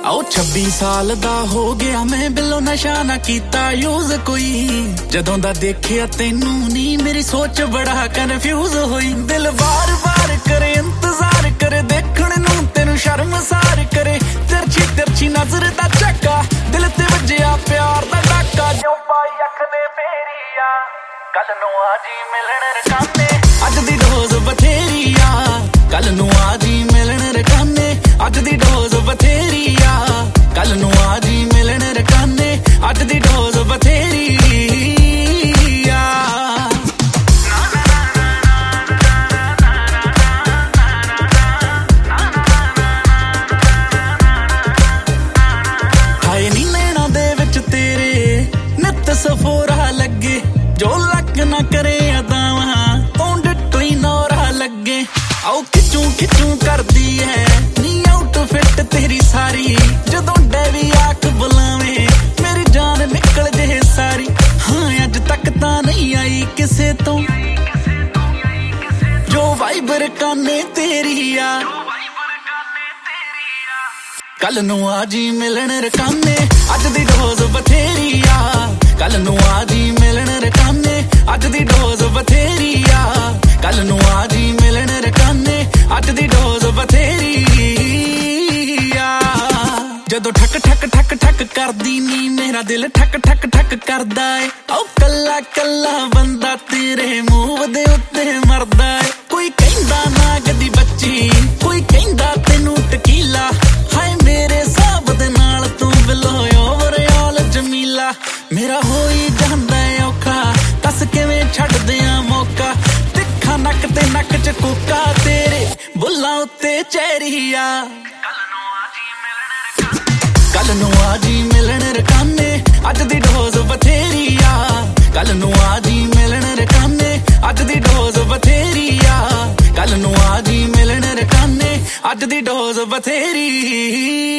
आओ 26 साल दा हो गया मैं बिलो नशा ना कीता यूज कोई जदों दा देखिया तेनू नी मेरी सोच बड़ा कन्फ्यूज होई दिल बार बार करे इंतजार करे देखण नू तेनू शर्मसार करे तिरछी तिरछी नजर दा झक्का दिल ते वजया प्यार दा डाका जो पाई अख दे फेरिया कल नू आजी मिलन रकाने अज दी डोज बथेरी आ कल नू आजी मिलन रकाने अज दी डोज बथेरी आ कल नू आजी मिलन रकाने अज दी डोज बथेरी आ हाय नी नैना दे विच तेरे नित सफोरा लगे जो लक ना करे अदावा तोंड टोई नौरा लगे आओ खिचू खिचू करदी है नी आउटफिट तेरी सारी जदों डेवी आख बुलावे मेरी जान निकल जे सारी हाँ अज तक तां नहीं आई किसे तो जो वाइबर काने तेरी आ कल नू आजी मिलन रकाने अज दी डोज बथेरी आ कल नू आजी मिलन रकाने अज दी डोज बथेरी आ कल नू आजी मिलन रकाने अज दी डोज बथेरी आ जदों ठक ठक ठक ठक करदी नी मेरा दिल ठक ठक ठक करदा है ओ कल्ला कल्ला बंदा तेरे मूंह दे उत्ते मरदा है कोई कहंदा ना गदी बच्ची कोई कहंदा तेनू टकीला हाय मेरे साहब दे नाल तू बिलो ओवरऑल जमीला मेरा होई जांदा है औखा दस किवें छड्ड दियां मौका तिखा नक ते नक च कोका तेरे बुल्लां उत्ते चेहरिया कल नू आजी मिलन रकाने अज दी डोज बथेरी आ कल नू आजी मिलन रकाने अज दी डोज बथेरी आ कल नू आजी मिलन रकाने अज दी डोज बथेरी